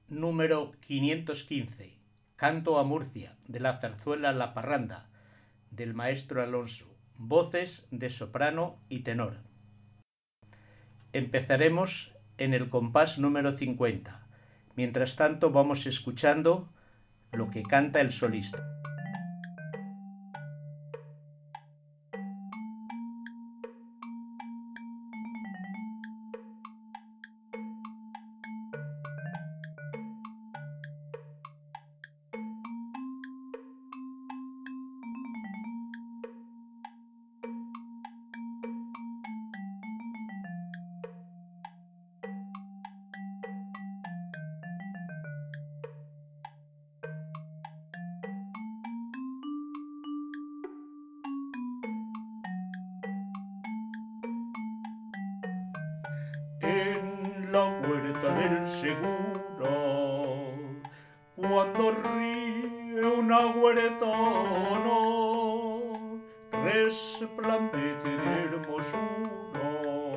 número 515, Canto a Murcia, de la zarzuela La Parranda, del maestro Alonso, voces de soprano y tenor. Empezaremos en el compás número 50. Mientras tanto vamos escuchando lo que canta el solista. En la huerta del seguro, cuando ríe una huertana, resplandece de hermosura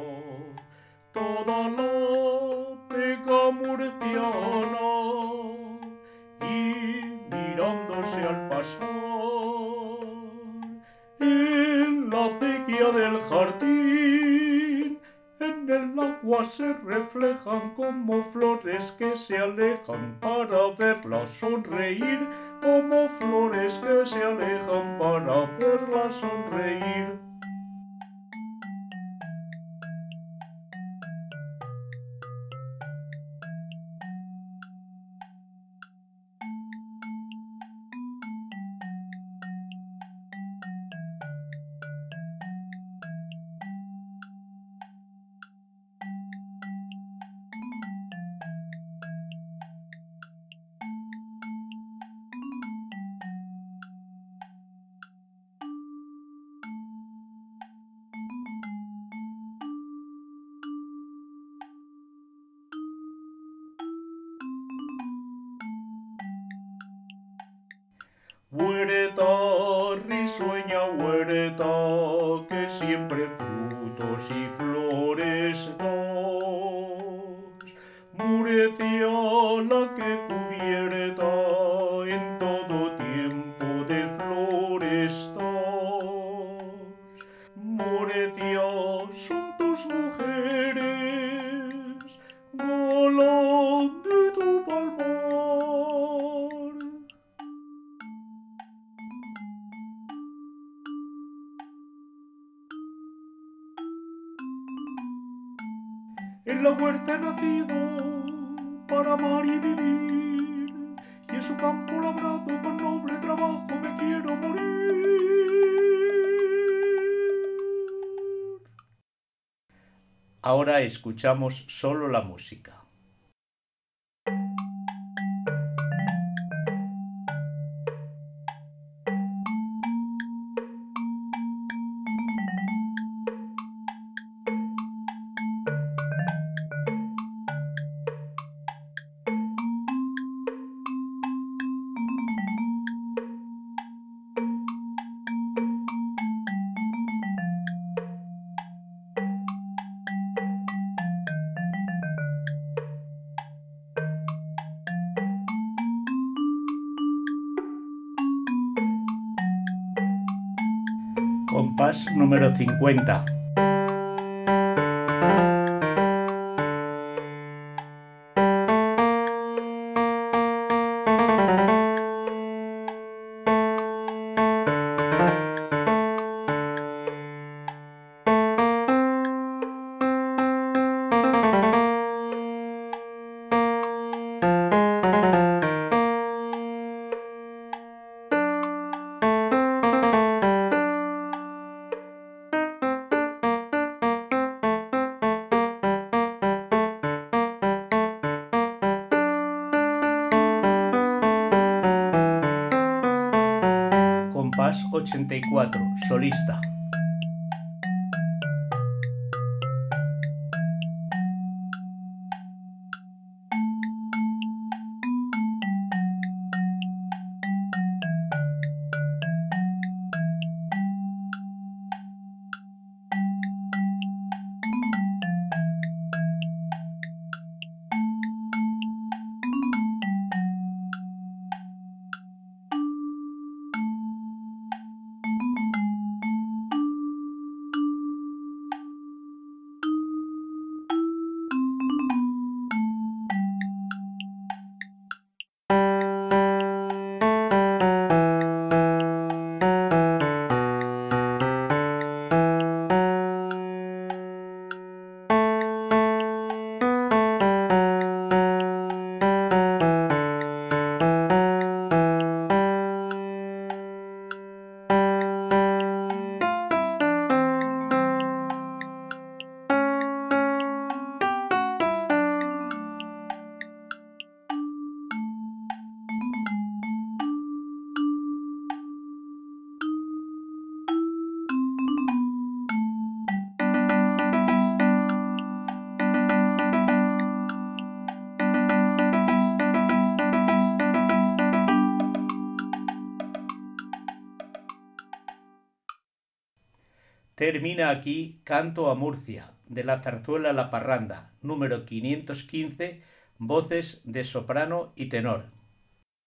toda la vega murciana, y mirándose al pasar en la acequia del jardín, en el agua se reflejan como flores que se alejan para verla sonreír, como flores que se alejan para verla sonreír. Huerta, risueña huerta, que siempre frutos y flores das. Murcia la que cubierta en todo tiempo de flores das. Murcia son tus mujeres, galán de tu palmar. En la huerta he nacido para amar y vivir, y en su campo labrado con noble trabajo me quiero morir. Ahora escuchamos solo la música. Compás número 50. Compás 84, solista. Termina aquí Canto a Murcia, de la zarzuela La Parranda, número 515, voces de soprano y tenor.